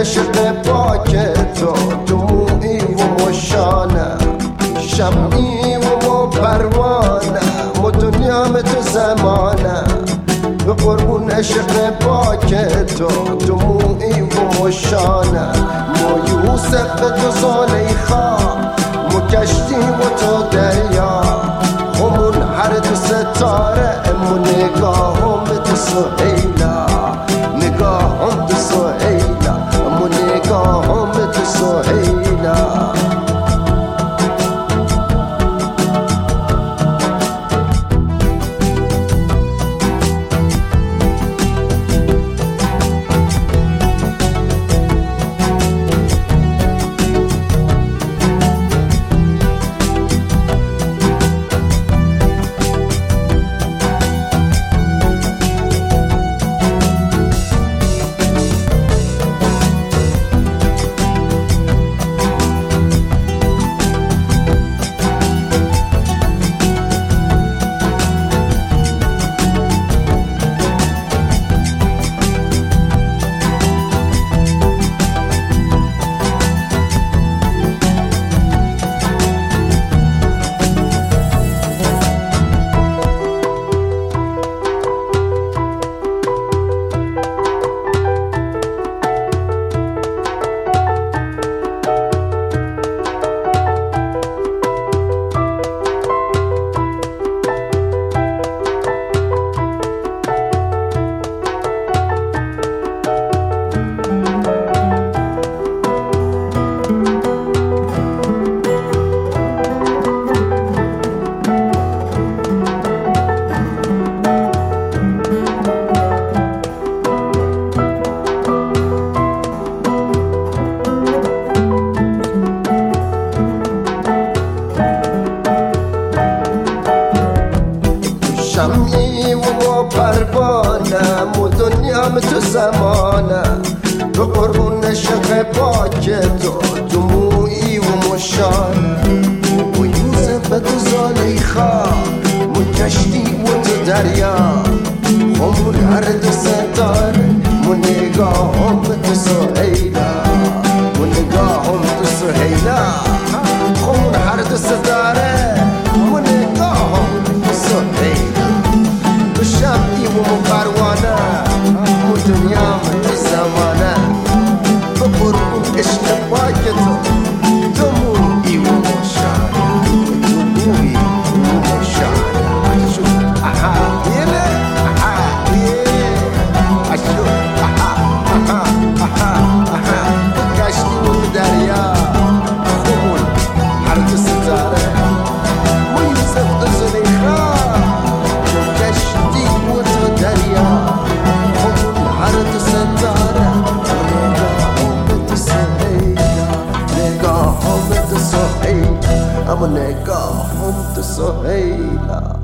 عشق پاک تو، دموعی و مشانه، شمعی و ما پروانه، ما دنیا تو زمانه. به قربون عشق پاک تو، دموعی و مشانه، ما یوسف تو زلیخا، ما کشتی و تو دریا، همون هر دو ستاره، ما نگاهم تو سهیلا، نگاهم تو سهیلا، ما نگاهم تو سهیلا. شمعی و ما پروانه، ما دنیام تو زمانه، به قربون عشق پاک تو، دموعی و مشانه، و یوسف تو زلیخا، ما کشتی و تو دریا، همون هر دو ستاره، ما نگاهم تو سهیلا، ما نگاهم تو سهیلا، همون هر دو ستاره، ما نگاهم تو سهیلا. شمعی و پروانه، و دنیا تو زمانه، به قربون عشق پاک تو، دموعی و مشانه، دموعی و مشانه. اشو اها یله اها یله، اشو اها اها اها اها، کشتی و دریا، خون هر دو ستاره، ما یوسف تو زلیخا، I'm a nigga, home to Soheila.